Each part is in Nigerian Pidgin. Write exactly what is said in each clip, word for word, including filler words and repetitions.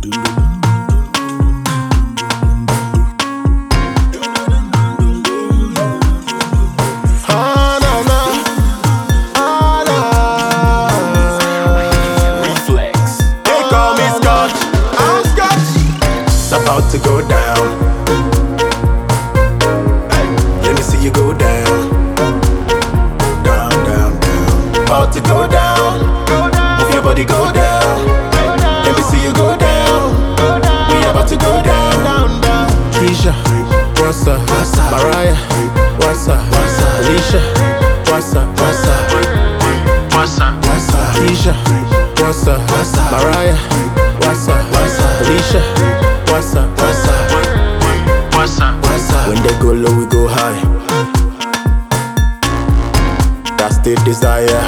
Ah, na, na. Ah, na. Reflex. They call me Scotch. I'm Scotch. It's about to go down. Hey, let me see you go down. Down, down, down. About to go down. Move your body, go down. Hey, let me see you go down. We about to go down, down, down. Keisha, what's up? Mariah, what's up? Alicia, what's up? What's up? What's up? Keisha, what's up? Mariah, what's up? Alicia, what's up? What's up? What's up? What's up? When they go low, we go high. That's the desire.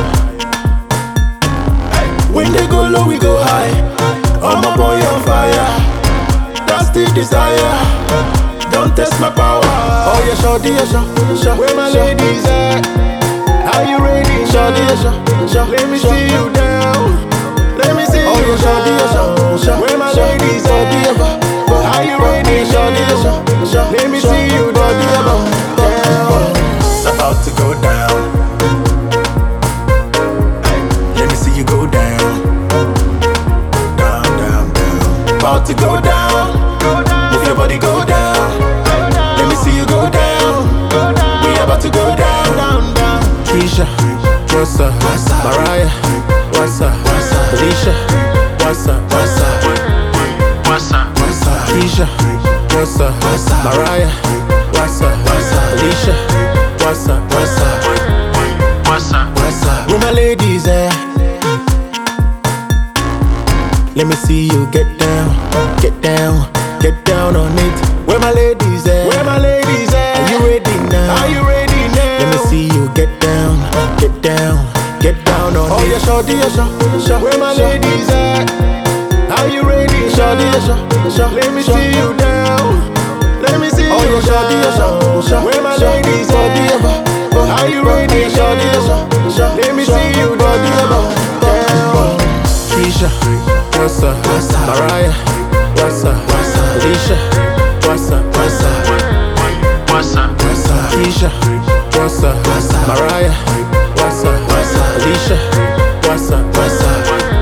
When they go low, we go high. Oh my boy on fire. That's the desire. Don't test my power. Oh yeah, shorty, yeah, sure, sure. Where my ladies at? Are you ready? Shorty, yeah, sure, sure. Let me see you down. Let me see you. Oh yeah, shorty, yeah, sure, sure. Where my ladies at? Are you ready? Shorty, yeah, sure, sure. Let me see you down. It's about to go down. Hey, let me see you go down. Down, down, down. About to go down. Move your body, go down. Let me see you go down. We about to go down, down, down. Keisha, what's up? Mariah, what's up? Alicia, what's up? What's up? What's up? What's up? Keisha, what's up? Mariah, what's up? Alicia, what's up? What's up? What's up? What's up? Where my ladies at? Let me see you get down, get down, get down on it. Where my ladies at? Where my ladies at? Are you ready now? Are you ready now? Let me see you get down, get down, get down on oh, it. Oh yeah, shorty, yeah, sure, sure. Where my ladies at? Are you ready? Shorty, yeah, sure, sure. Let me see you down. Let me see oh, you yeah, shorty, yeah, sure, sure. Where my ladies at? Are you ready? Shorty, yeah, sure, sure. Let me see you down. Keisha, what's up? Mariah, what's up? Alicia, what's up? What's up? What's up? Keisha, what's up? Mariah, what's up? Alicia, what's up? What's up?